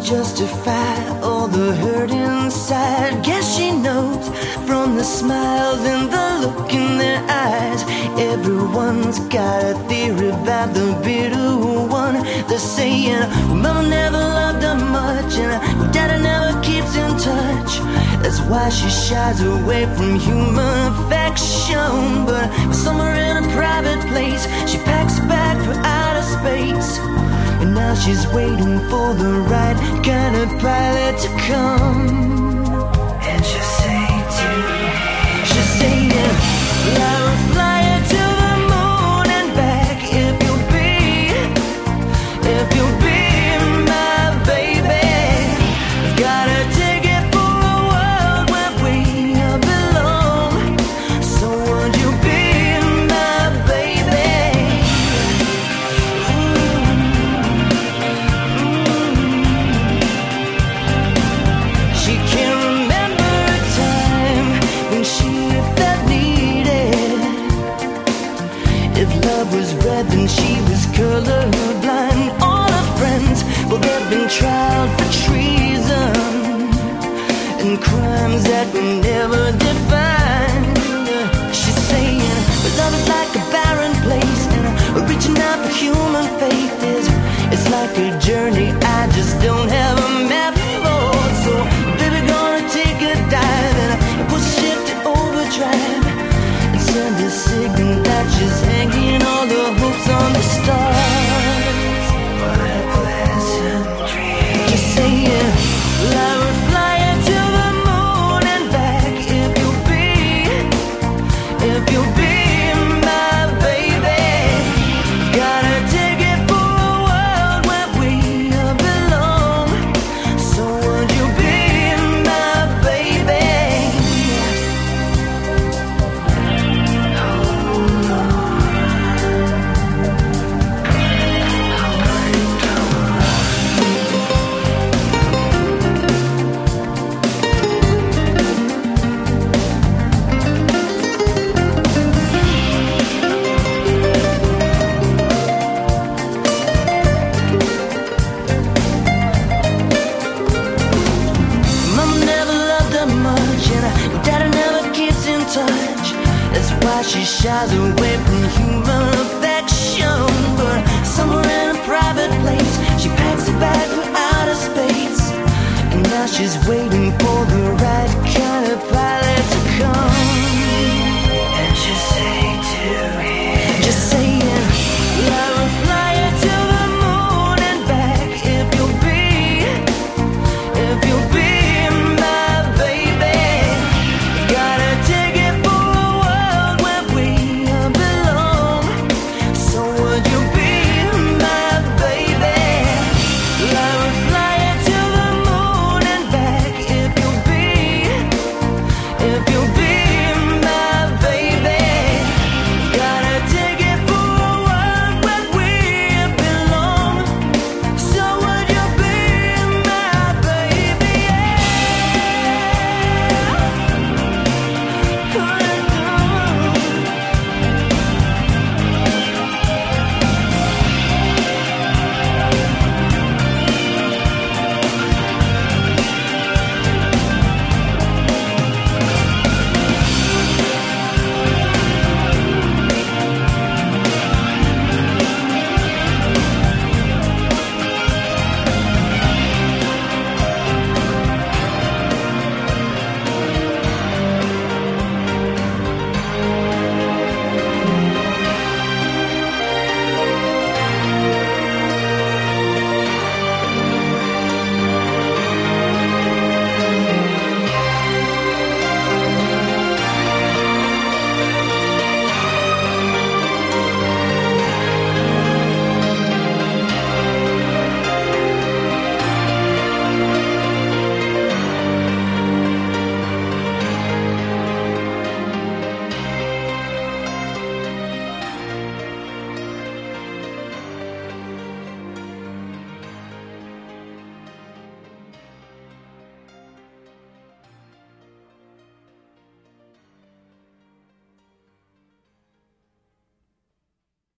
justify all the hurt inside. Guess she knows from the smiles and the look in their eyes. Everyone's got a theory about the bitter one. They're saying, well, mama never loved her much, and her daddy never keeps in touch. That's why she shies away from human affection. But somewhere in a private place, she packs a bag for outer space. And now she's waiting for the right kind of pilot to come. And she'll say to me, she'll say, yeah, I will fly her to the moon and back if you'll be my baby. Got a ticket for a world where we belong. So would you be my baby? She can't remember a time when she felt needed. If love was red, then she was colorblind. All her friends, well, they've been tried for treason and crimes that were never defined. She's saying, but love is like a barren place, and reaching out for human faith it's like a journey I just don't have a map for. So baby, gonna take a dive and put ship to overdrive and send a signal that she's hanging all the hopes on the stars. What a pleasant dream. Just saying, well, I will fly her to the moon and back if you'll be my baby. Got a ticket for a world where we belong. So would you be my baby? Mama never loved her much, and her daddy never keeps in touch. That's why she shies away from human affection. But somewhere in a private place, she packs a bag for outer space. And now she's waiting